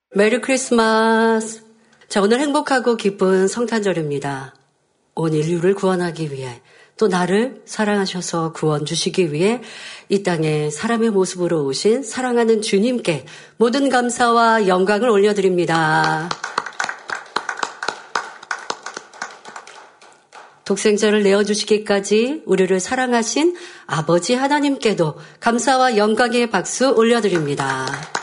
메리 크리스마스. 자, 오늘 행복하고 기쁜 성탄절입니다. 온 인류를 구원하기 위해 또 나를 사랑하셔서 구원 주시기 위해 이 땅에 사람의 모습으로 오신 사랑하는 주님께 모든 감사와 영광을 올려드립니다. 독생자를 내어주시기까지 우리를 사랑하신 아버지 하나님께도 감사와 영광의 박수 올려드립니다.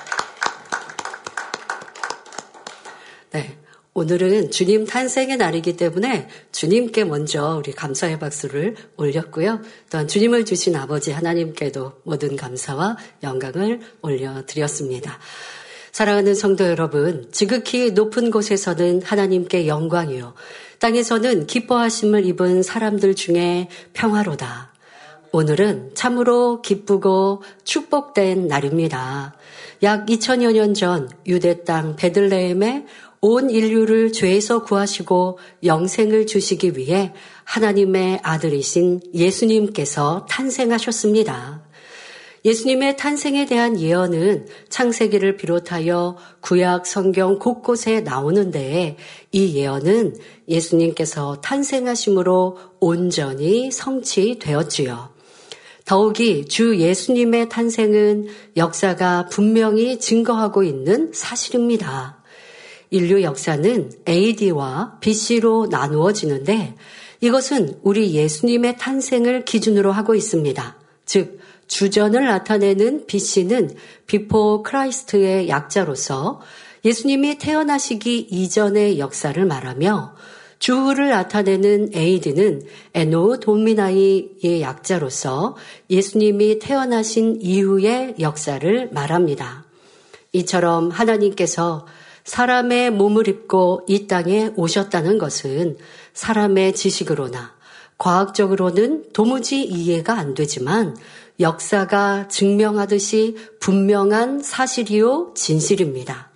네, 오늘은 주님 탄생의 날이기 때문에 주님께 먼저 우리 감사의 박수를 올렸고요. 또한 주님을 주신 아버지 하나님께도 모든 감사와 영광을 올려드렸습니다. 사랑하는 성도 여러분, 지극히 높은 곳에서는 하나님께 영광이요, 땅에서는 기뻐하심을 입은 사람들 중에 평화로다. 오늘은 참으로 기쁘고 축복된 날입니다. 약 2000여 년 전 유대 땅 베들레헴에 온 인류를 죄에서 구하시고 영생을 주시기 위해 하나님의 아들이신 예수님께서 탄생하셨습니다. 예수님의 탄생에 대한 예언은 창세기를 비롯하여 구약 성경 곳곳에 나오는데 이 예언은 예수님께서 탄생하심으로 온전히 성취되었지요. 더욱이 주 예수님의 탄생은 역사가 분명히 증거하고 있는 사실입니다. 인류 역사는 AD와 BC로 나누어지는데 이것은 우리 예수님의 탄생을 기준으로 하고 있습니다. 즉 주전을 나타내는 BC는 Before Christ의 약자로서 예수님이 태어나시기 이전의 역사를 말하며 주후를 나타내는 AD는 Anno Domini의 약자로서 예수님이 태어나신 이후의 역사를 말합니다. 이처럼 하나님께서 사람의 몸을 입고 이 땅에 오셨다는 것은 사람의 지식으로나 과학적으로는 도무지 이해가 안 되지만 역사가 증명하듯이 분명한 사실이요 진실입니다.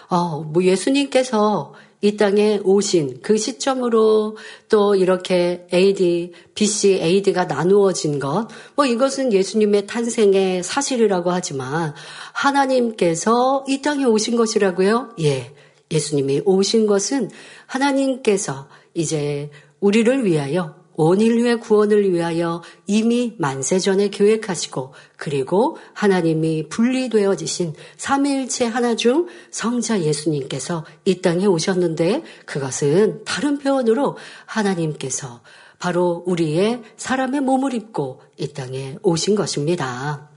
예수님께서 이 땅에 오신 그 시점으로 또 이렇게 AD, BC, AD가 나누어진 것, 이것은 예수님의 탄생의 사실이라고 하지만 하나님께서 이 땅에 오신 것이라고요? 예, 예수님이 오신 것은 하나님께서 이제 우리를 위하여 온 인류의 구원을 위하여 이미 만세전에 계획하시고 그리고 하나님이 분리되어지신 삼위일체 하나 중 성자 예수님께서 이 땅에 오셨는데 그것은 다른 표현으로 하나님께서 바로 우리의 사람의 몸을 입고 이 땅에 오신 것입니다.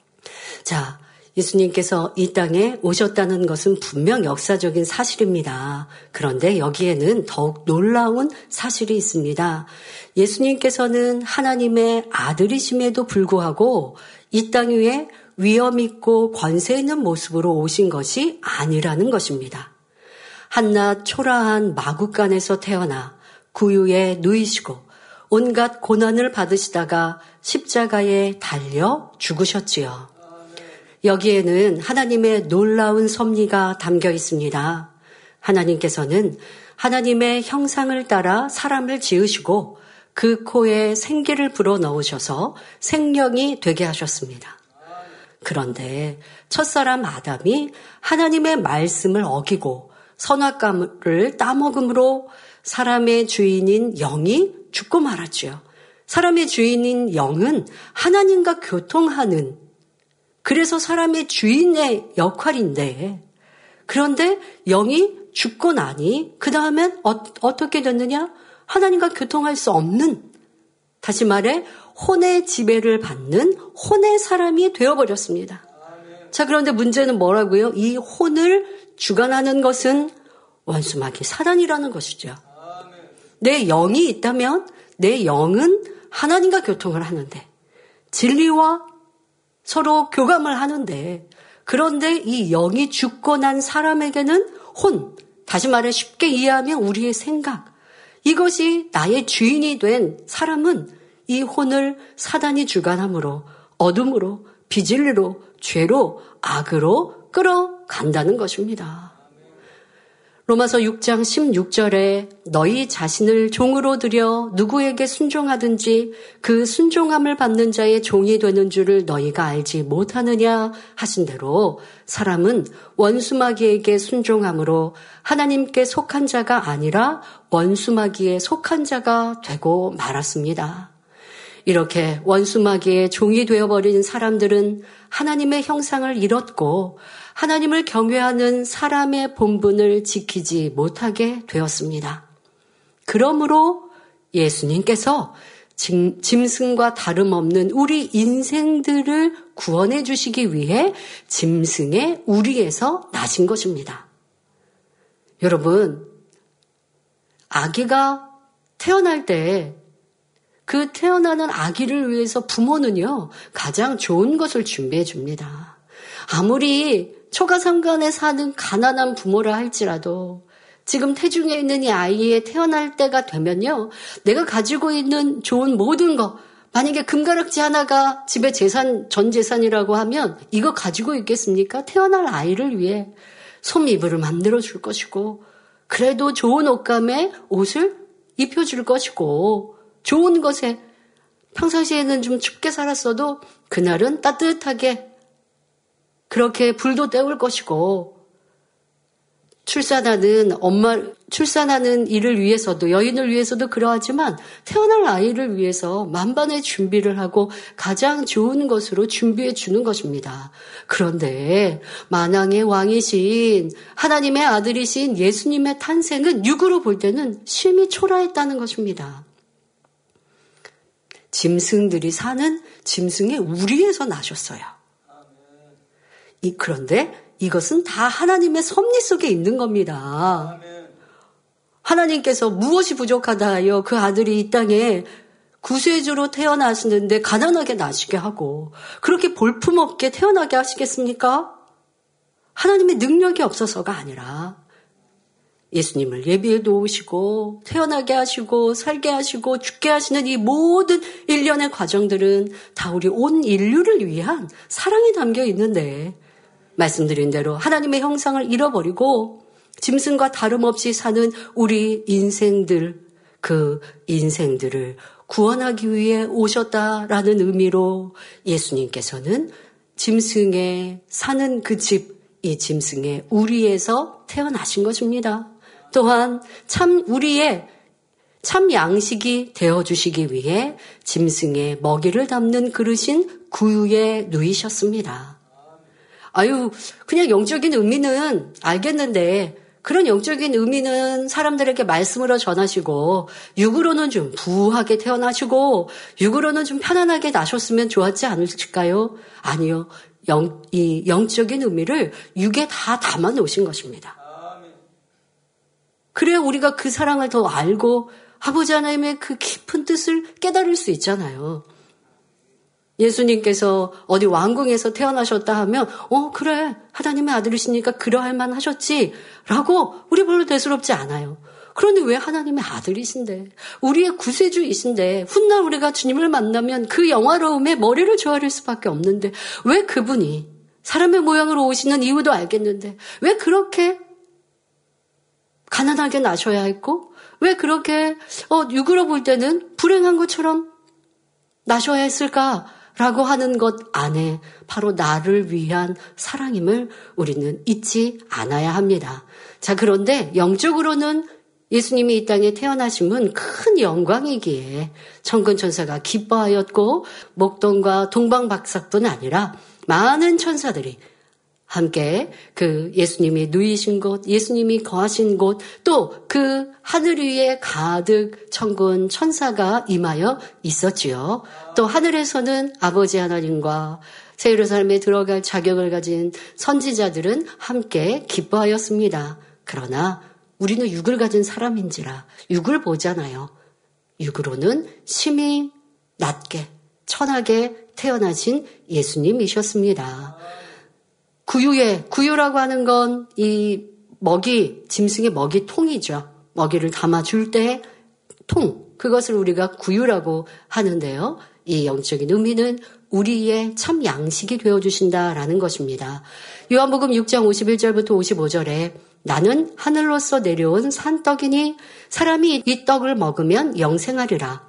자, 예수님께서 이 땅에 오셨다는 것은 분명 역사적인 사실입니다. 그런데 여기에는 더욱 놀라운 사실이 있습니다. 예수님께서는 하나님의 아들이심에도 불구하고 이 땅 위에 위엄 있고 권세 있는 모습으로 오신 것이 아니라는 것입니다. 한낱 초라한 마구간에서 태어나 구유에 누이시고 온갖 고난을 받으시다가 십자가에 달려 죽으셨지요. 여기에는 하나님의 놀라운 섭리가 담겨 있습니다. 하나님께서는 하나님의 형상을 따라 사람을 지으시고 그 코에 생기를 불어넣으셔서 생명이 되게 하셨습니다. 그런데 첫사람 아담이 하나님의 말씀을 어기고 선악과를 따먹음으로 사람의 주인인 영이 죽고 말았지요. 사람의 주인인 영은 하나님과 교통하는, 그래서 사람의 주인의 역할인데, 그런데 영이 죽고 나니 그 다음엔 어떻게 됐느냐? 하나님과 교통할 수 없는, 다시 말해 혼의 지배를 받는 혼의 사람이 되어버렸습니다. 자, 그런데 문제는 뭐라고요? 이 혼을 주관하는 것은 원수마귀 사단이라는 것이죠. 내 영이 있다면 내 영은 하나님과 교통을 하는데, 진리와 서로 교감을 하는데, 그런데 이 영이 죽고 난 사람에게는 혼, 다시 말해 쉽게 이해하면 우리의 생각, 이것이 나의 주인이 된 사람은 이 혼을 사단이 주관함으로 어둠으로, 비진리로, 죄로, 악으로 끌어간다는 것입니다. 로마서 6장 16절에 너희 자신을 종으로 들여 누구에게 순종하든지 그 순종함을 받는 자의 종이 되는 줄을 너희가 알지 못하느냐 하신 대로 사람은 원수마귀에게 순종함으로 하나님께 속한 자가 아니라 원수마귀에 속한 자가 되고 말았습니다. 이렇게 원수마귀의 종이 되어버린 사람들은 하나님의 형상을 잃었고 하나님을 경외하는 사람의 본분을 지키지 못하게 되었습니다. 그러므로 예수님께서 짐승과 다름없는 우리 인생들을 구원해 주시기 위해 짐승의 우리에서 나신 것입니다. 여러분, 아기가 태어날 때 그 태어나는 아기를 위해서 부모는요, 가장 좋은 것을 준비해 줍니다. 아무리 초가삼간에 사는 가난한 부모라 할지라도 지금 태중에 있는 이 아이의 태어날 때가 되면요, 내가 가지고 있는 좋은 모든 것, 만약에 금가락지 하나가 집에 전 재산이라고 하면 이거 가지고 있겠습니까? 태어날 아이를 위해 솜이불을 만들어 줄 것이고, 그래도 좋은 옷감에 옷을 입혀줄 것이고, 좋은 것에 평상시에는 좀 춥게 살았어도 그날은 따뜻하게 그렇게 불도 때울 것이고, 출산하는 일을 위해서도, 여인을 위해서도 그러하지만 태어날 아이를 위해서 만반의 준비를 하고 가장 좋은 것으로 준비해 주는 것입니다. 그런데 만왕의 왕이신 하나님의 아들이신 예수님의 탄생은 육으로 볼 때는 심히 초라했다는 것입니다. 짐승들이 사는 짐승의 우리에서 나셨어요. 그런데 이것은 다 하나님의 섭리 속에 있는 겁니다. 하나님께서 무엇이 부족하다 하여 그 아들이 이 땅에 구세주로 태어나시는데 가난하게 나시게 하고 그렇게 볼품없게 태어나게 하시겠습니까? 하나님의 능력이 없어서가 아니라 예수님을 예비해 놓으시고 태어나게 하시고 살게 하시고 죽게 하시는 이 모든 일련의 과정들은 다 우리 온 인류를 위한 사랑이 담겨 있는데, 말씀드린 대로 하나님의 형상을 잃어버리고 짐승과 다름없이 사는 우리 인생들, 그 인생들을 구원하기 위해 오셨다라는 의미로 예수님께서는 짐승의 사는 그 집, 이 짐승의 우리에서 태어나신 것입니다. 또한 우리의 참 양식이 되어주시기 위해 짐승의 먹이를 담는 그릇인 구유에 누이셨습니다. 그냥 영적인 의미는 알겠는데 그런 영적인 의미는 사람들에게 말씀으로 전하시고 육으로는 좀 부하게 태어나시고 육으로는 좀 편안하게 나셨으면 좋았지 않을까요? 아니요. 이 영적인 의미를 육에 다 담아 놓으신 것입니다. 그래야 우리가 그 사랑을 더 알고 아버지 하나님의 그 깊은 뜻을 깨달을 수 있잖아요. 예수님께서 어디 왕궁에서 태어나셨다 하면 그래, 하나님의 아들이시니까 그러할 만하셨지 라고 우리 별로 대수롭지 않아요. 그런데 왜 하나님의 아들이신데, 우리의 구세주이신데, 훗날 우리가 주님을 만나면 그 영화로움에 머리를 조아릴 수밖에 없는데 왜 그분이 사람의 모양으로 오시는 이유도 알겠는데 왜 그렇게 가난하게 나셔야 했고, 왜 그렇게 육으로 볼 때는 불행한 것처럼 나셔야 했을까라고 하는 것 안에 바로 나를 위한 사랑임을 우리는 잊지 않아야 합니다. 자, 그런데 영적으로는 예수님이 이 땅에 태어나심은 큰 영광이기에 천군 천사가 기뻐하였고, 목동과 동방박사뿐 아니라 많은 천사들이 함께 그 예수님이 누이신 곳, 예수님이 거하신 곳, 또 그 하늘 위에 가득 천군 천사가 임하여 있었지요. 또 하늘에서는 아버지 하나님과 새 예루살렘에 들어갈 자격을 가진 선지자들은 함께 기뻐하였습니다. 그러나 우리는 육을 가진 사람인지라 육을 보잖아요. 육으로는 심히 낮게 천하게 태어나신 예수님이셨습니다. 구유라고 하는 건 이 짐승의 먹이통이죠. 먹이를 담아줄 때 통, 그것을 우리가 구유라고 하는데요. 이 영적인 의미는 우리의 참 양식이 되어주신다라는 것입니다. 요한복음 6장 51절부터 55절에 나는 하늘로서 내려온 산떡이니 사람이 이 떡을 먹으면 영생하리라.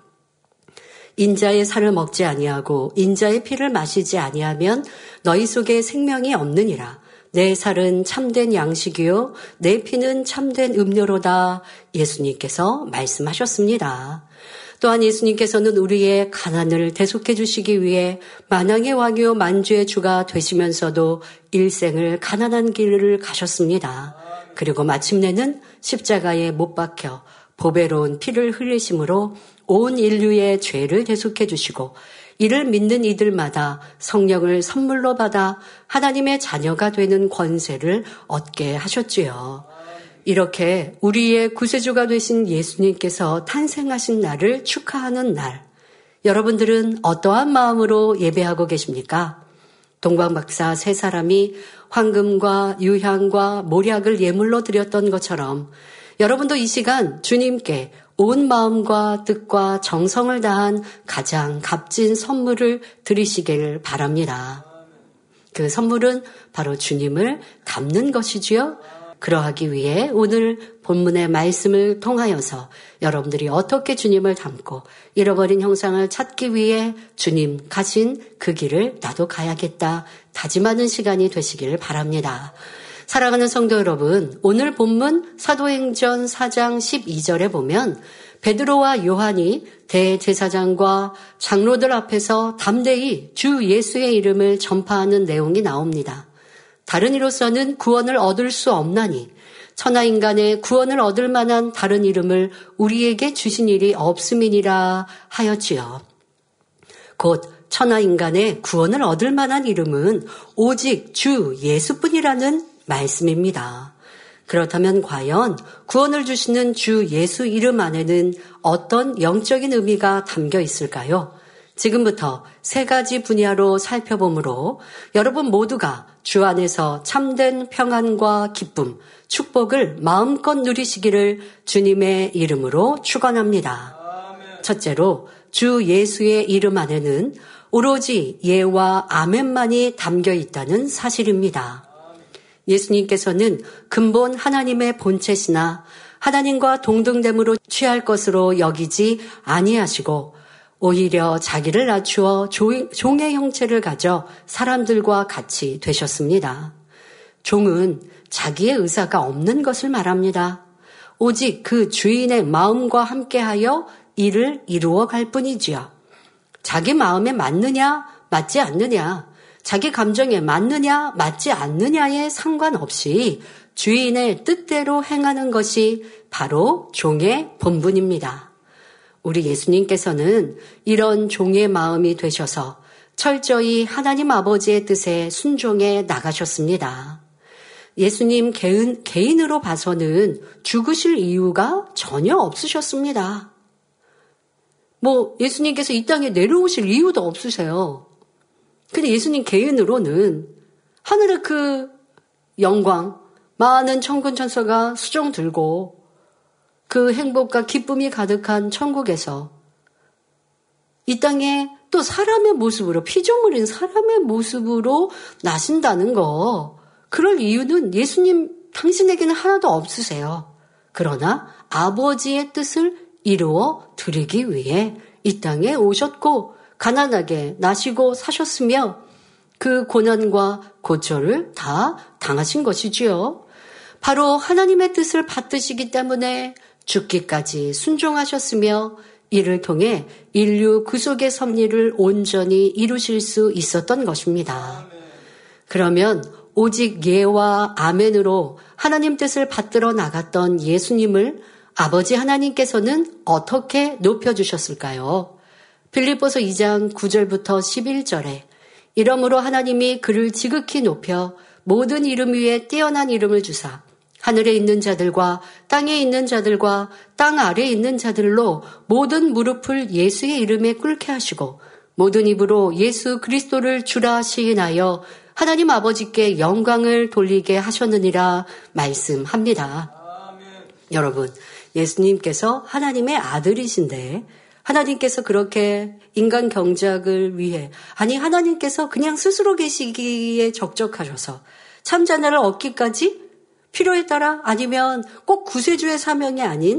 인자의 살을 먹지 아니하고 인자의 피를 마시지 아니하면 너희 속에 생명이 없느니라. 내 살은 참된 양식이요 내 피는 참된 음료로다. 예수님께서 말씀하셨습니다. 또한 예수님께서는 우리의 가난을 대속해 주시기 위해 만왕의 왕이요 만주의 주가 되시면서도 일생을 가난한 길을 가셨습니다. 그리고 마침내는 십자가에 못 박혀 보배로운 피를 흘리심으로 온 인류의 죄를 대속해 주시고 이를 믿는 이들마다 성령을 선물로 받아 하나님의 자녀가 되는 권세를 얻게 하셨지요. 이렇게 우리의 구세주가 되신 예수님께서 탄생하신 날을 축하하는 날, 여러분들은 어떠한 마음으로 예배하고 계십니까? 동방박사 세 사람이 황금과 유향과 모략을 예물로 드렸던 것처럼 여러분도 이 시간 주님께 온 마음과 뜻과 정성을 다한 가장 값진 선물을 드리시길 바랍니다. 그 선물은 바로 주님을 닮는 것이지요. 그러하기 위해 오늘 본문의 말씀을 통하여서 여러분들이 어떻게 주님을 닮고 잃어버린 형상을 찾기 위해 주님 가신 그 길을 나도 가야겠다 다짐하는 시간이 되시길 바랍니다. 사랑하는 성도 여러분, 오늘 본문 사도행전 4장 12절에 보면 베드로와 요한이 대제사장과 장로들 앞에서 담대히 주 예수의 이름을 전파하는 내용이 나옵니다. 다른 이로서는 구원을 얻을 수 없나니 천하인간의 구원을 얻을 만한 다른 이름을 우리에게 주신 일이 없음이니라 하였지요. 곧 천하인간의 구원을 얻을 만한 이름은 오직 주 예수뿐이라는 말씀입니다. 그렇다면 과연 구원을 주시는 주 예수 이름 안에는 어떤 영적인 의미가 담겨 있을까요? 지금부터 세 가지 분야로 살펴보므로 여러분 모두가 주 안에서 참된 평안과 기쁨, 축복을 마음껏 누리시기를 주님의 이름으로 축원합니다. 첫째로 주 예수의 이름 안에는 오로지 예와 아멘만이 담겨 있다는 사실입니다. 예수님께서는 근본 하나님의 본체시나 하나님과 동등됨으로 취할 것으로 여기지 아니하시고 오히려 자기를 낮추어 종의 형체를 가져 사람들과 같이 되셨습니다. 종은 자기의 의사가 없는 것을 말합니다. 오직 그 주인의 마음과 함께하여 일을 이루어 갈 뿐이지요. 자기 마음에 맞느냐 맞지 않느냐, 자기 감정에 맞느냐 맞지 않느냐에 상관없이 주인의 뜻대로 행하는 것이 바로 종의 본분입니다. 우리 예수님께서는 이런 종의 마음이 되셔서 철저히 하나님 아버지의 뜻에 순종해 나가셨습니다. 예수님 개인으로 봐서는 죽으실 이유가 전혀 없으셨습니다. 예수님께서 이 땅에 내려오실 이유도 없으세요. 근데 예수님 개인으로는 하늘의 그 영광, 많은 천군 천사가 수종 들고 그 행복과 기쁨이 가득한 천국에서 이 땅에 또 사람의 모습으로, 피조물인 사람의 모습으로 나신다는 거, 그럴 이유는 예수님 당신에게는 하나도 없으세요. 그러나 아버지의 뜻을 이루어 드리기 위해 이 땅에 오셨고 가난하게 나시고 사셨으며 그 고난과 고초를 다 당하신 것이지요. 바로 하나님의 뜻을 받드시기 때문에 죽기까지 순종하셨으며 이를 통해 인류 구속의 섭리를 온전히 이루실 수 있었던 것입니다. 그러면 오직 예와 아멘으로 하나님 뜻을 받들어 나갔던 예수님을 아버지 하나님께서는 어떻게 높여주셨을까요? 빌립보서 2장 9절부터 11절에 이러므로 하나님이 그를 지극히 높여 모든 이름 위에 뛰어난 이름을 주사 하늘에 있는 자들과 땅에 있는 자들과 땅 아래에 있는 자들로 모든 무릎을 예수의 이름에 꿇게 하시고 모든 입으로 예수 그리스도를 주라 시인하여 하나님 아버지께 영광을 돌리게 하셨느니라 말씀합니다. 아멘. 여러분, 예수님께서 하나님의 아들이신데 하나님께서 그렇게 인간 경작을 위해, 아니 하나님께서 그냥 스스로 계시기에 적적하셔서 참자나를 얻기까지 필요에 따라 아니면 꼭 구세주의 사명이 아닌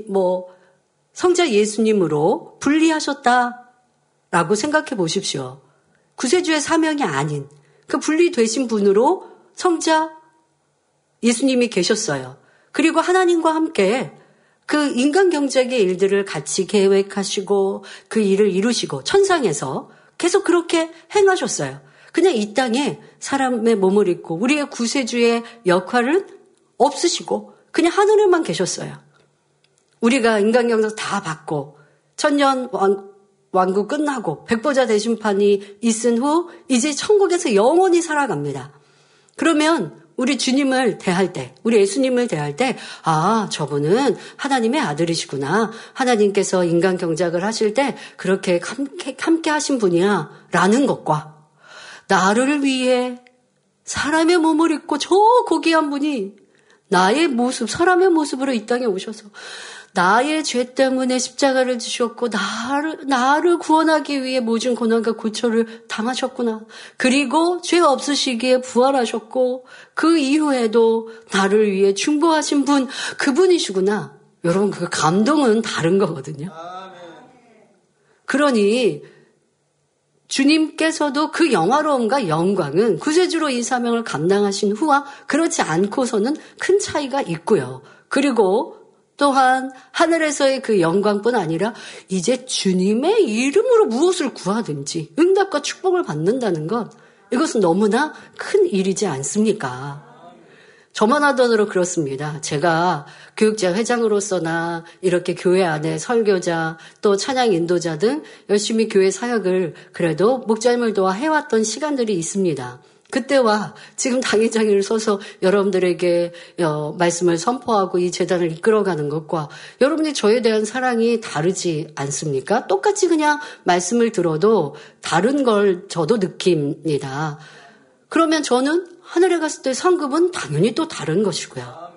성자 예수님으로 분리하셨다라고 생각해 보십시오. 구세주의 사명이 아닌 그 분리되신 분으로 성자 예수님이 계셨어요. 그리고 하나님과 함께 그 인간 경작의 일들을 같이 계획하시고 그 일을 이루시고 천상에서 계속 그렇게 행하셨어요. 그냥 이 땅에 사람의 몸을 입고 우리의 구세주의 역할은 없으시고 그냥 하늘에만 계셨어요. 우리가 인간 경작 다 받고 천년 왕국 끝나고 백보자 대심판이 있은 후 이제 천국에서 영원히 살아갑니다. 그러면 우리 주님을 대할 때, 우리 예수님을 대할 때, 저분은 하나님의 아들이시구나. 하나님께서 인간 경작을 하실 때 그렇게 함께 하신 분이야. 라는 것과 나를 위해 사람의 몸을 입고 저 고귀한 분이 나의 모습, 사람의 모습으로 이 땅에 오셔서 나의 죄 때문에 십자가를 지셨고 나를 구원하기 위해 모든 고난과 고초를 당하셨구나. 그리고 죄 없으시기에 부활하셨고 그 이후에도 나를 위해 중보하신 분 그분이시구나. 여러분 그 감동은 다른 거거든요. 그러니 주님께서도 그 영화로움과 영광은 구세주로 이 사명을 감당하신 후와 그렇지 않고서는 큰 차이가 있고요. 그리고 또한 하늘에서의 그 영광뿐 아니라 이제 주님의 이름으로 무엇을 구하든지 응답과 축복을 받는다는 것, 이것은 너무나 큰 일이지 않습니까? 저만 하더라도 그렇습니다. 제가 교육자 회장으로서나 이렇게 교회 안에 설교자 또 찬양 인도자 등 열심히 교회 사역을 그래도 목자님을 도와 해왔던 시간들이 있습니다. 그때와 지금 당회장을 서서 여러분들에게 말씀을 선포하고 이 재단을 이끌어가는 것과 여러분이 저에 대한 사랑이 다르지 않습니까? 똑같이 그냥 말씀을 들어도 다른 걸 저도 느낍니다. 그러면 저는 하늘에 갔을 때 상급은 당연히 또 다른 것이고요.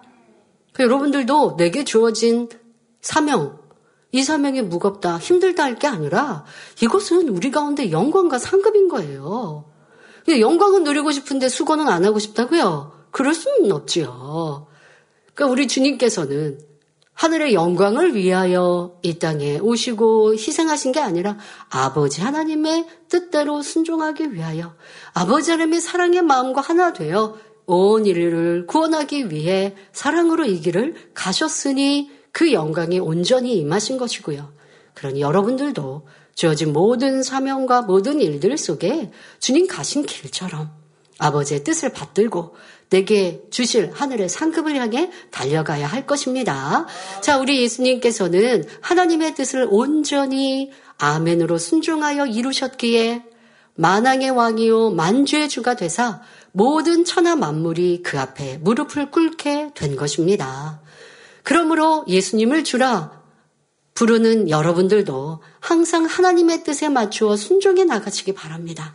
여러분들도 내게 주어진 사명, 이 사명이 무겁다, 힘들다 할 게 아니라 이것은 우리 가운데 영광과 상급인 거예요. 영광은 누리고 싶은데 수고는 안 하고 싶다고요? 그럴 수는 없지요. 그러니까 우리 주님께서는 하늘의 영광을 위하여 이 땅에 오시고 희생하신 게 아니라 아버지 하나님의 뜻대로 순종하기 위하여 아버지 하나님의 사랑의 마음과 하나 되어 온 인류를 구원하기 위해 사랑으로 이 길을 가셨으니 그 영광이 온전히 임하신 것이고요. 그러니 여러분들도 주어진 모든 사명과 모든 일들 속에 주님 가신 길처럼 아버지의 뜻을 받들고 내게 주실 하늘의 상급을 향해 달려가야 할 것입니다. 자, 우리 예수님께서는 하나님의 뜻을 온전히 아멘으로 순종하여 이루셨기에 만왕의 왕이요 만주의 주가 되사 모든 천하 만물이 그 앞에 무릎을 꿇게 된 것입니다. 그러므로 예수님을 주라 부르는 여러분들도 항상 하나님의 뜻에 맞추어 순종해 나가시기 바랍니다.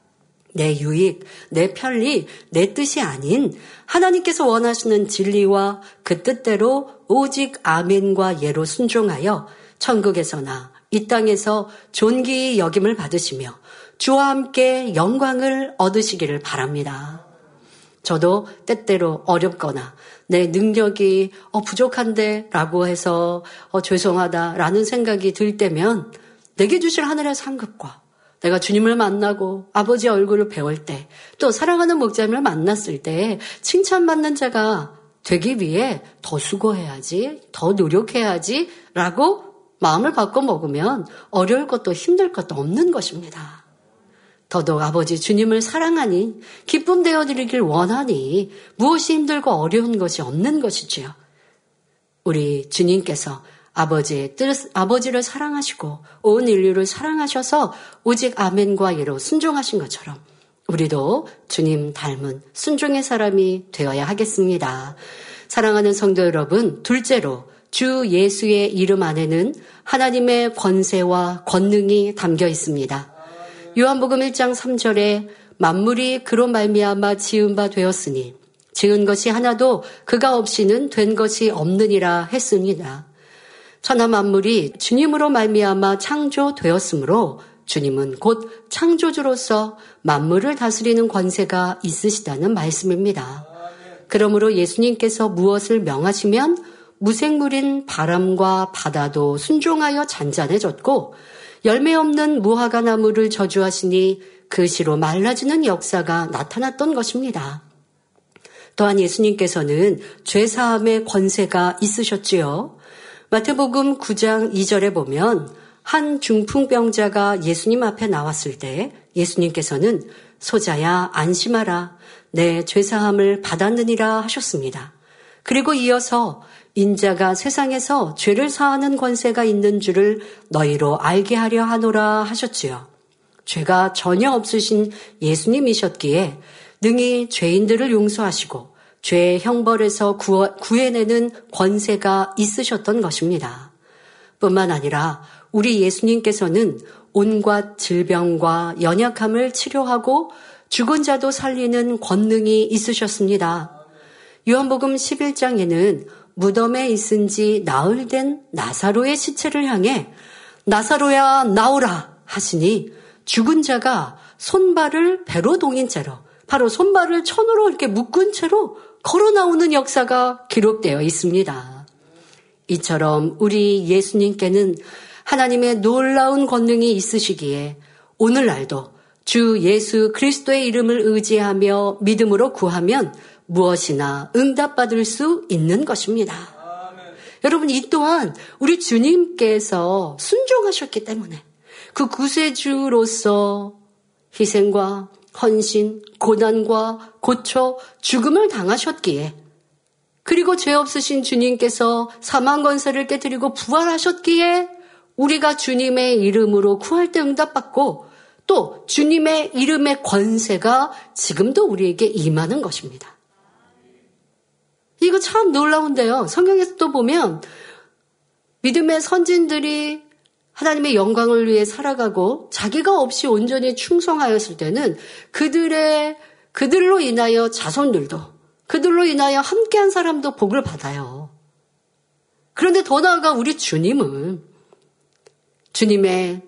내 유익, 내 편리, 내 뜻이 아닌 하나님께서 원하시는 진리와 그 뜻대로 오직 아멘과 예로 순종하여 천국에서나 이 땅에서 존귀히 여김을 받으시며 주와 함께 영광을 얻으시기를 바랍니다. 저도 때때로 어렵거나 내 능력이 부족한데 라고 해서 죄송하다라는 생각이 들 때면 내게 주실 하늘의 상급과 내가 주님을 만나고 아버지의 얼굴을 배울 때 또 사랑하는 목자님을 만났을 때 칭찬받는 자가 되기 위해 더 수고해야지, 더 노력해야지 라고 마음을 바꿔 먹으면 어려울 것도 힘들 것도 없는 것입니다. 더더욱 아버지 주님을 사랑하니 기쁨 되어드리길 원하니 무엇이 힘들고 어려운 것이 없는 것이지요. 우리 주님께서 아버지의 뜻, 아버지를 사랑하시고 온 인류를 사랑하셔서 오직 아멘과 예로 순종하신 것처럼 우리도 주님 닮은 순종의 사람이 되어야 하겠습니다. 사랑하는 성도 여러분, 둘째로 주 예수의 이름 안에는 하나님의 권세와 권능이 담겨 있습니다. 요한복음 1장 3절에 만물이 그로 말미암아 지은 바 되었으니 지은 것이 하나도 그가 없이는 된 것이 없느니라 했습니다. 천하 만물이 주님으로 말미암아 창조되었으므로 주님은 곧 창조주로서 만물을 다스리는 권세가 있으시다는 말씀입니다. 그러므로 예수님께서 무엇을 명하시면 무생물인 바람과 바다도 순종하여 잔잔해졌고 열매 없는 무화과 나무를 저주하시니 그 시로 말라지는 역사가 나타났던 것입니다. 또한 예수님께서는 죄사함의 권세가 있으셨지요. 마태복음 9장 2절에 보면 한 중풍병자가 예수님 앞에 나왔을 때 예수님께서는 소자야 안심하라 내 죄사함을 받았느니라 하셨습니다. 그리고 이어서 인자가 세상에서 죄를 사하는 권세가 있는 줄을 너희로 알게 하려 하노라 하셨지요. 죄가 전혀 없으신 예수님이셨기에 능히 죄인들을 용서하시고 죄의 형벌에서 구해내는 권세가 있으셨던 것입니다. 뿐만 아니라 우리 예수님께서는 온갖 질병과 연약함을 치료하고 죽은 자도 살리는 권능이 있으셨습니다. 요한복음 11장에는 무덤에 있은 지 나흘 된 나사로의 시체를 향해 나사로야 나오라 하시니 죽은 자가 손발을 배로 동인 채로 바로 손발을 천으로 이렇게 묶은 채로 걸어 나오는 역사가 기록되어 있습니다. 이처럼 우리 예수님께는 하나님의 놀라운 권능이 있으시기에 오늘날도 주 예수 그리스도의 이름을 의지하며 믿음으로 구하면 무엇이나 응답받을 수 있는 것입니다. 아멘. 여러분 이 또한 우리 주님께서 순종하셨기 때문에 그 구세주로서 희생과 헌신, 고난과 고초, 죽음을 당하셨기에 그리고 죄 없으신 주님께서 사망 권세를 깨뜨리고 부활하셨기에 우리가 주님의 이름으로 구할 때 응답받고 또 주님의 이름의 권세가 지금도 우리에게 임하는 것입니다. 이거 참 놀라운데요. 성경에서 또 보면 믿음의 선진들이 하나님의 영광을 위해 살아가고 자기가 없이 온전히 충성하였을 때는 그들로 인하여 자손들도 그들로 인하여 함께한 사람도 복을 받아요. 그런데 더 나아가 우리 주님은 주님의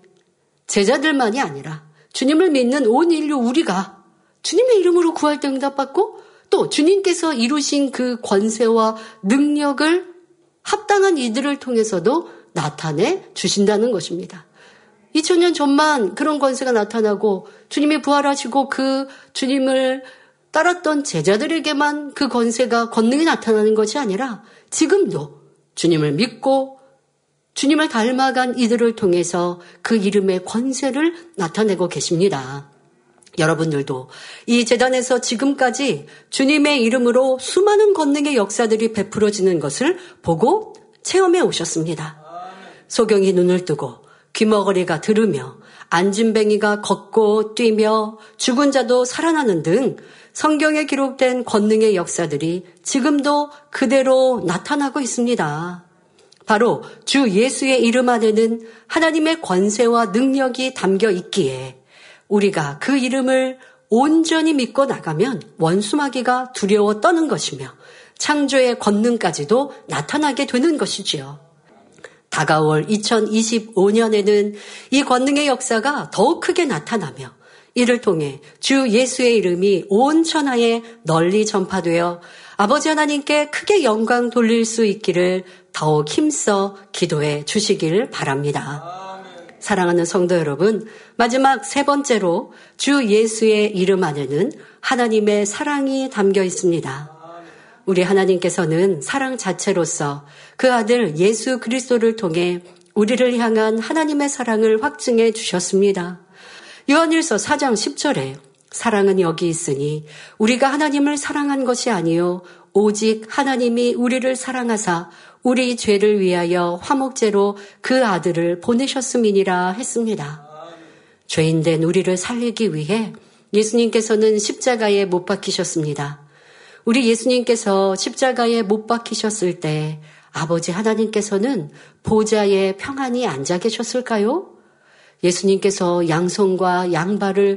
제자들만이 아니라 주님을 믿는 온 인류 우리가 주님의 이름으로 구할 때 응답받고 또 주님께서 이루신 그 권세와 능력을 합당한 이들을 통해서도 나타내 주신다는 것입니다. 2000년 전만 그런 권세가 나타나고 주님이 부활하시고 그 주님을 따랐던 제자들에게만 그 권능이 나타나는 것이 아니라 지금도 주님을 믿고 주님을 닮아간 이들을 통해서 그 이름의 권세를 나타내고 계십니다. 여러분들도 이 제단에서 지금까지 주님의 이름으로 수많은 권능의 역사들이 베풀어지는 것을 보고 체험해 오셨습니다. 소경이 눈을 뜨고 귀머거리가 들으며 안진뱅이가 걷고 뛰며 죽은 자도 살아나는 등 성경에 기록된 권능의 역사들이 지금도 그대로 나타나고 있습니다. 바로 주 예수의 이름 안에는 하나님의 권세와 능력이 담겨 있기에 우리가 그 이름을 온전히 믿고 나가면 원수마귀가 두려워 떠는 것이며 창조의 권능까지도 나타나게 되는 것이지요. 다가올 2025년에는 이 권능의 역사가 더욱 크게 나타나며 이를 통해 주 예수의 이름이 온 천하에 널리 전파되어 아버지 하나님께 크게 영광 돌릴 수 있기를 더욱 힘써 기도해 주시길 바랍니다. 사랑하는 성도 여러분, 마지막 세 번째로 주 예수의 이름 안에는 하나님의 사랑이 담겨 있습니다. 우리 하나님께서는 사랑 자체로서 그 아들 예수 그리스도를 통해 우리를 향한 하나님의 사랑을 확증해 주셨습니다. 요한일서 4장 10절에 사랑은 여기 있으니 우리가 하나님을 사랑한 것이 아니요 오직 하나님이 우리를 사랑하사 우리 죄를 위하여 화목제로 그 아들을 보내셨음이니라 했습니다. 죄인된 우리를 살리기 위해 예수님께서는 십자가에 못 박히셨습니다. 우리 예수님께서 십자가에 못 박히셨을 때 아버지 하나님께서는 보좌에 평안히 앉아 계셨을까요? 예수님께서 양손과 양발을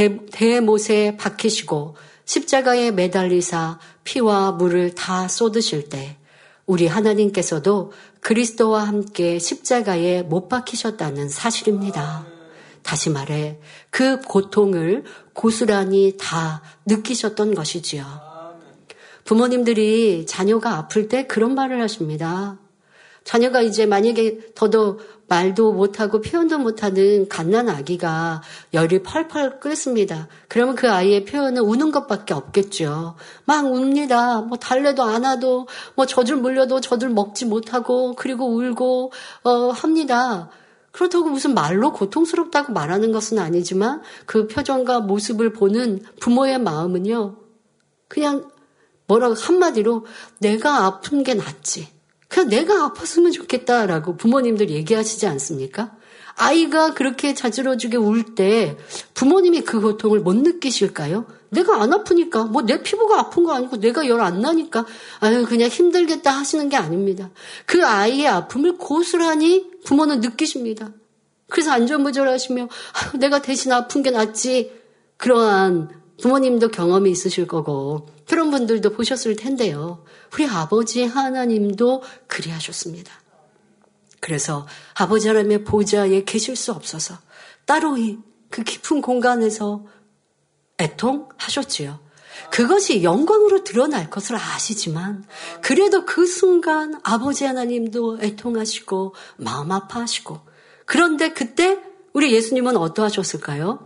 대못에 박히시고 십자가에 매달리사 피와 물을 다 쏟으실 때 우리 하나님께서도 그리스도와 함께 십자가에 못 박히셨다는 사실입니다. 다시 말해 그 고통을 고스란히 다 느끼셨던 것이지요. 부모님들이 자녀가 아플 때 그런 말을 하십니다. 자녀가 이제 만약에 더더 말도 못하고 표현도 못하는 갓난 아기가 열이 펄펄 끓습니다. 그러면 그 아이의 표현은 우는 것밖에 없겠죠. 막 웁니다. 뭐 달래도 안 하도 뭐 젖을 물려도 젖을 먹지 못하고 그리고 울고 합니다. 그렇다고 무슨 말로 고통스럽다고 말하는 것은 아니지만 그 표정과 모습을 보는 부모의 마음은요. 그냥 뭐라고 한마디로 내가 아픈 게 낫지. 그냥 내가 아팠으면 좋겠다라고 부모님들 얘기하시지 않습니까? 아이가 그렇게 자지러지게 울 때 부모님이 그 고통을 못 느끼실까요? 내가 안 아프니까, 뭐 내 피부가 아픈 거 아니고 내가 열 안 나니까 아유 그냥 힘들겠다 하시는 게 아닙니다. 그 아이의 아픔을 고스란히 부모는 느끼십니다. 그래서 안절부절하시며 내가 대신 아픈 게 낫지. 그러한 부모님도 경험이 있으실 거고 그런 분들도 보셨을 텐데요. 우리 아버지 하나님도 그리하셨습니다. 그래서 아버지 하나님의 보좌에 계실 수 없어서 따로 그 깊은 공간에서 애통하셨지요. 그것이 영광으로 드러날 것을 아시지만 그래도 그 순간 아버지 하나님도 애통하시고 마음 아파하시고 그런데 그때 우리 예수님은 어떠하셨을까요?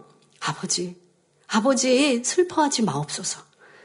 아버지 슬퍼하지 마옵소서.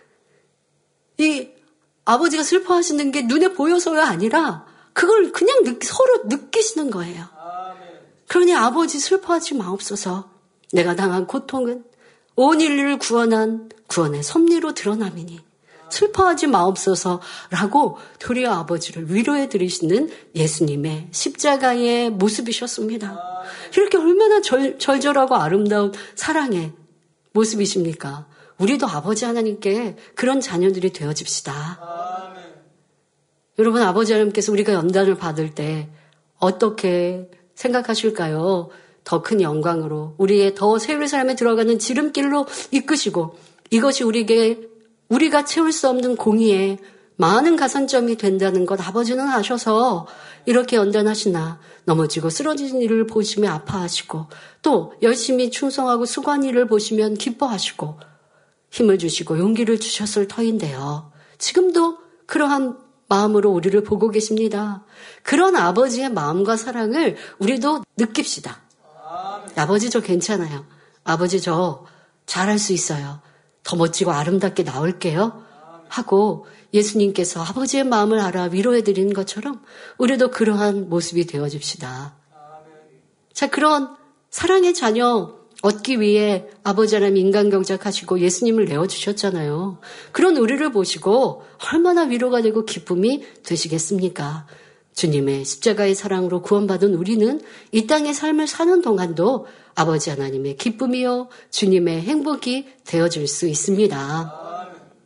이 아버지가 슬퍼하시는 게 눈에 보여서가 아니라 그걸 그냥 서로 느끼시는 거예요. 그러니 아버지 슬퍼하지 마옵소서. 내가 당한 고통은 온 인류를 구원한 구원의 섭리로 드러남이니 슬퍼하지 마옵소서라고 도리어 아버지를 위로해 드리시는 예수님의 십자가의 모습이셨습니다. 이렇게 얼마나 절절하고 아름다운 사랑의 모습이십니까? 우리도 아버지 하나님께 그런 자녀들이 되어집시다. 아멘. 여러분 아버지 하나님께서 우리가 연단을 받을 때 어떻게 생각하실까요? 더 큰 영광으로 우리의 더 세월의 삶에 들어가는 지름길로 이끄시고 이것이 우리가 채울 수 없는 공의에 많은 가산점이 된다는 것 아버지는 아셔서 이렇게 연단하시나 넘어지고 쓰러진 일을 보시며 아파하시고 또 열심히 충성하고 수고한 일을 보시면 기뻐하시고 힘을 주시고 용기를 주셨을 터인데요. 지금도 그러한 마음으로 우리를 보고 계십니다. 그런 아버지의 마음과 사랑을 우리도 느낍시다. 아버지 저 괜찮아요. 아버지 저 잘할 수 있어요. 더 멋지고 아름답게 나올게요. 하고 예수님께서 아버지의 마음을 알아 위로해드리는 것처럼 우리도 그러한 모습이 되어줍시다. 자, 그런 사랑의 자녀 얻기 위해 아버지 하나님 인간경작하시고 예수님을 내어주셨잖아요. 그런 우리를 보시고 얼마나 위로가 되고 기쁨이 되시겠습니까? 주님의 십자가의 사랑으로 구원받은 우리는 이 땅의 삶을 사는 동안도 아버지 하나님의 기쁨이요 주님의 행복이 되어줄 수 있습니다.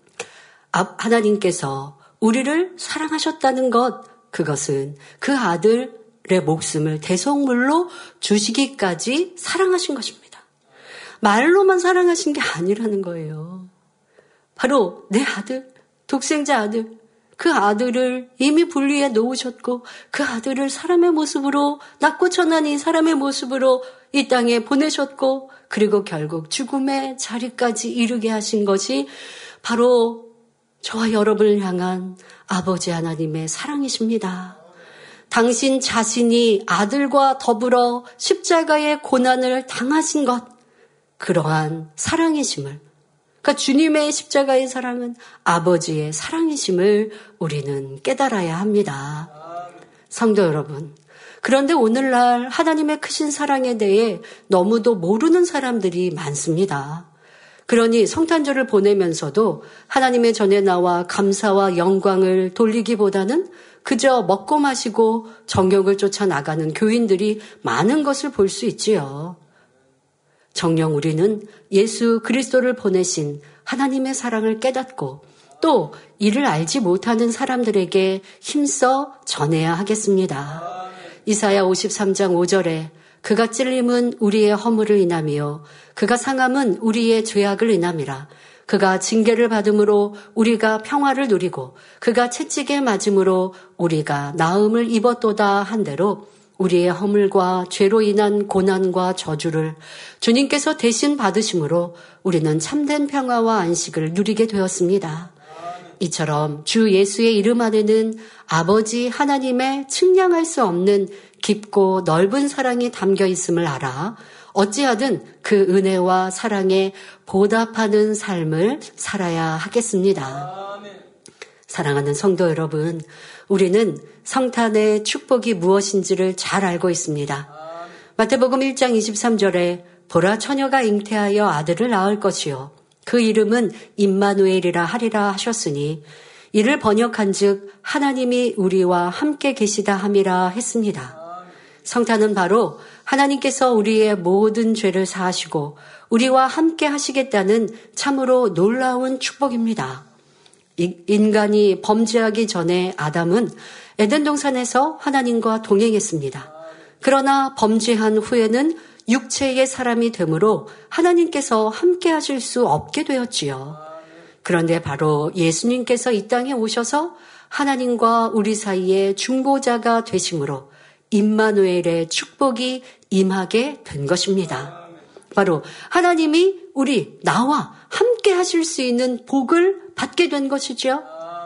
하나님께서 우리를 사랑하셨다는 것, 그것은 그 아들의 목숨을 대속물로 주시기까지 사랑하신 것입니다. 말로만 사랑하신 게 아니라는 거예요. 바로 내 아들, 독생자 아들, 그 아들을 이미 분리해 놓으셨고 그 아들을 사람의 모습으로 낮고 천한 이 사람의 모습으로 이 땅에 보내셨고 그리고 결국 죽음의 자리까지 이르게 하신 것이 바로 저와 여러분을 향한 아버지 하나님의 사랑이십니다. 당신 자신이 아들과 더불어 십자가의 고난을 당하신 것, 그러한 사랑이심을, 그러니까 주님의 십자가의 사랑은 아버지의 사랑이심을 우리는 깨달아야 합니다. 성도 여러분, 그런데 오늘날 하나님의 크신 사랑에 대해 너무도 모르는 사람들이 많습니다. 그러니 성탄절을 보내면서도 하나님의 전에 나와 감사와 영광을 돌리기보다는 그저 먹고 마시고 정욕을 쫓아 나가는 교인들이 많은 것을 볼 수 있지요. 정녕 우리는 예수 그리스도를 보내신 하나님의 사랑을 깨닫고 또 이를 알지 못하는 사람들에게 힘써 전해야 하겠습니다. 이사야 53장 5절에 그가 찔림은 우리의 허물을 인하며 그가 상함은 우리의 죄악을 인함이라. 그가 징계를 받음으로 우리가 평화를 누리고 그가 채찍에 맞음으로 우리가 나음을 입었도다 한 대로 우리의 허물과 죄로 인한 고난과 저주를 주님께서 대신 받으심으로 우리는 참된 평화와 안식을 누리게 되었습니다. 이처럼 주 예수의 이름 안에는 아버지 하나님의 측량할 수 없는 깊고 넓은 사랑이 담겨 있음을 알아 어찌하든 그 은혜와 사랑에 보답하는 삶을 살아야 하겠습니다. 사랑하는 성도 여러분, 우리는 성탄의 축복이 무엇인지를 잘 알고 있습니다. 마태복음 1장 23절에 보라 처녀가 잉태하여 아들을 낳을 것이요 그 이름은 임마누엘이라 하리라 하셨으니 이를 번역한즉 하나님이 우리와 함께 계시다 함이라 했습니다. 성탄은 바로 하나님께서 우리의 모든 죄를 사하시고 우리와 함께 하시겠다는 참으로 놀라운 축복입니다. 인간이 범죄하기 전에 아담은 에덴 동산에서 하나님과 동행했습니다. 그러나 범죄한 후에는 육체의 사람이 되므로 하나님께서 함께 하실 수 없게 되었지요. 그런데 바로 예수님께서 이 땅에 오셔서 하나님과 우리 사이에 중보자가 되심으로 임마누엘의 축복이 임하게 된 것입니다. 바로 하나님이 나와 함께 하실 수 있는 복을 받게 된 것이죠.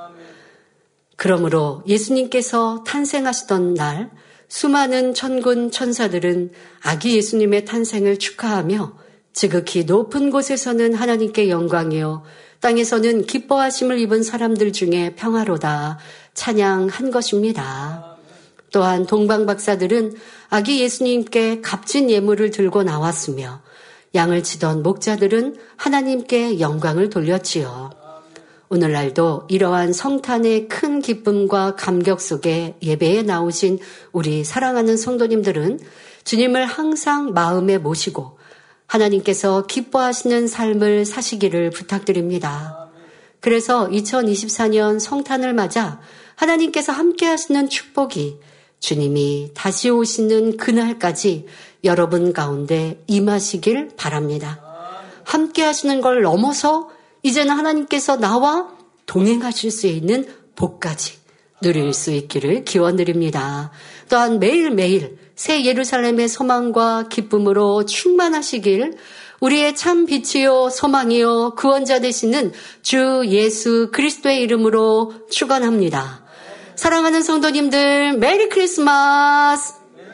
그러므로 예수님께서 탄생하시던 날 수많은 천군 천사들은 아기 예수님의 탄생을 축하하며 지극히 높은 곳에서는 하나님께 영광이요 땅에서는 기뻐하심을 입은 사람들 중에 평화로다 찬양한 것입니다. 또한 동방 박사들은 아기 예수님께 값진 예물을 들고 나왔으며 양을 치던 목자들은 하나님께 영광을 돌렸지요. 오늘날도 이러한 성탄의 큰 기쁨과 감격 속에 예배에 나오신 우리 사랑하는 성도님들은 주님을 항상 마음에 모시고 하나님께서 기뻐하시는 삶을 사시기를 부탁드립니다. 그래서 2024년 성탄을 맞아 하나님께서 함께 하시는 축복이 주님이 다시 오시는 그날까지 여러분 가운데 임하시길 바랍니다. 함께 하시는 걸 넘어서 이제는 하나님께서 나와 동행하실 수 있는 복까지 누릴 수 있기를 기원드립니다. 또한 매일매일 새 예루살렘의 소망과 기쁨으로 충만하시길 우리의 참 빛이요 소망이요 구원자 되시는 주 예수 그리스도의 이름으로 축원합니다. 사랑하는 성도님들 메리 크리스마스!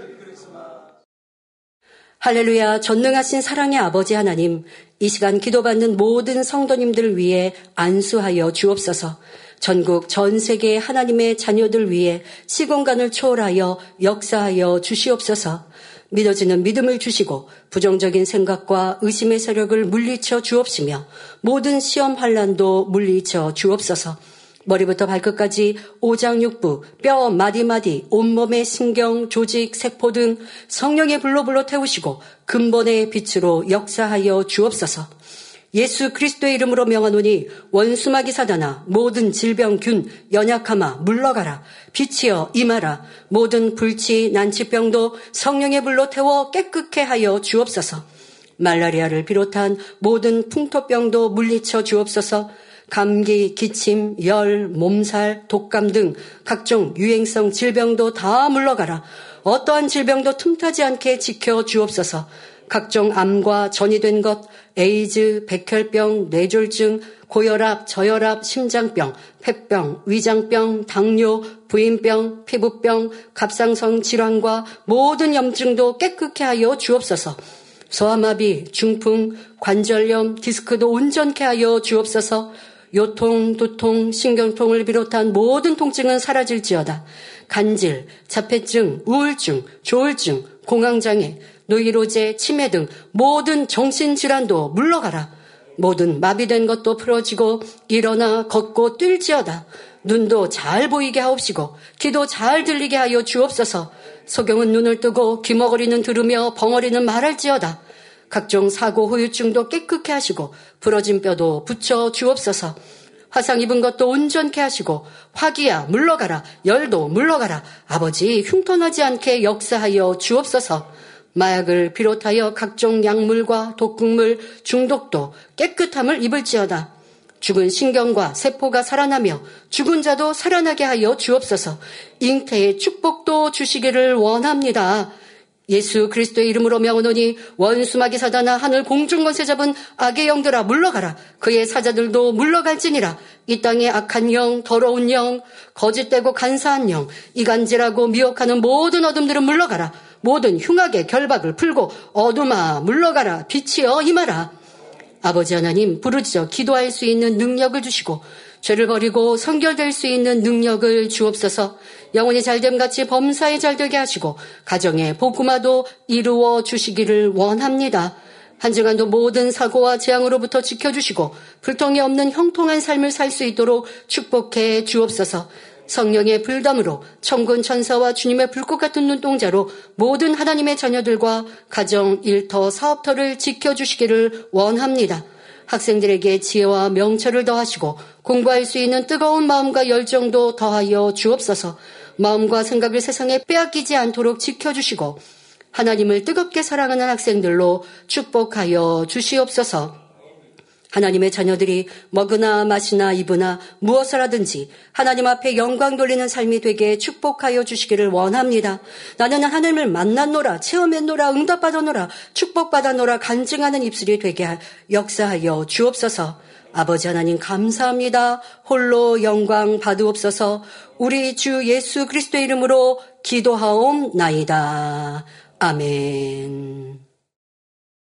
할렐루야. 전능하신 사랑의 아버지 하나님, 이 시간 기도받는 모든 성도님들 위해 안수하여 주옵소서. 전국 전 세계 하나님의 자녀들 위해 시공간을 초월하여 역사하여 주시옵소서. 믿어지는 믿음을 주시고 부정적인 생각과 의심의 세력을 물리쳐 주옵시며 모든 시험 환난도 물리쳐 주옵소서. 머리부터 발끝까지 오장육부, 뼈 마디마디, 온몸의 신경, 조직, 세포 등 성령의 불로 태우시고 근본의 빛으로 역사하여 주옵소서. 예수 그리스도의 이름으로 명하노니 원수마귀 사단아 모든 질병균 연약함아 물러가라. 빛이여 임하라. 모든 불치 난치병도 성령의 불로 태워 깨끗게 하여 주옵소서. 말라리아를 비롯한 모든 풍토병도 물리쳐 주옵소서. 감기, 기침, 열, 몸살, 독감 등 각종 유행성 질병도 다 물러가라. 어떠한 질병도 틈타지 않게 지켜 주옵소서. 각종 암과 전이된 것, 에이즈, 백혈병, 뇌졸중, 고혈압, 저혈압, 심장병, 폐병, 위장병, 당뇨, 부인병, 피부병, 갑상선 질환과 모든 염증도 깨끗게 하여 주옵소서. 소아마비, 중풍, 관절염, 디스크도 온전케 하여 주옵소서. 요통, 두통, 신경통을 비롯한 모든 통증은 사라질지어다. 간질, 자폐증, 우울증, 조울증, 공황장애, 노이로제, 치매 등 모든 정신질환도 물러가라. 모든 마비된 것도 풀어지고 일어나 걷고 뛸지어다. 눈도 잘 보이게 하옵시고 귀도 잘 들리게 하여 주옵소서. 소경은 눈을 뜨고 귀머거리는 들으며 벙어리는 말할지어다. 각종 사고 후유증도 깨끗게 하시고 부러진 뼈도 붙여 주옵소서. 화상 입은 것도 온전케 하시고 화기야 물러가라. 열도 물러가라. 아버지 흉터나지 않게 역사하여 주옵소서. 마약을 비롯하여 각종 약물과 독극물 중독도 깨끗함을 입을지어다. 죽은 신경과 세포가 살아나며 죽은 자도 살아나게 하여 주옵소서. 잉태의 축복도 주시기를 원합니다. 예수 그리스도의 이름으로 명하노니 원수마귀 사단아 하늘 공중 권세 잡은 악의 영들아 물러가라. 그의 사자들도 물러갈지니라. 이 땅의 악한 영, 더러운 영, 거짓되고 간사한 영, 이간질하고 미혹하는 모든 어둠들은 물러가라. 모든 흉악의 결박을 풀고 어둠아 물러가라. 빛이여 임하라. 아버지 하나님, 부르짖어 기도할 수 있는 능력을 주시고 죄를 버리고 성결될 수 있는 능력을 주옵소서. 영혼이 잘됨같이 범사에 잘되게 하시고 가정의 복음화도 이루어 주시기를 원합니다. 한중간도 모든 사고와 재앙으로부터 지켜주시고 불통이 없는 형통한 삶을 살 수 있도록 축복해 주옵소서. 성령의 불담으로 천군 천사와 주님의 불꽃 같은 눈동자로 모든 하나님의 자녀들과 가정, 일터, 사업터를 지켜주시기를 원합니다. 학생들에게 지혜와 명철을 더하시고 공부할 수 있는 뜨거운 마음과 열정도 더하여 주옵소서. 마음과 생각을 세상에 빼앗기지 않도록 지켜주시고 하나님을 뜨겁게 사랑하는 학생들로 축복하여 주시옵소서. 하나님의 자녀들이 먹으나 마시나 입으나 무엇을 하든지 하나님 앞에 영광 돌리는 삶이 되게 축복하여 주시기를 원합니다. 나는 하나님을 만났노라, 체험했노라, 응답받았노라, 축복받았노라 간증하는 입술이 되게 역사하여 주옵소서. 아버지 하나님 감사합니다. 홀로 영광 받으옵소서. 우리 주 예수 그리스도의 이름으로 기도하옵나이다. 아멘.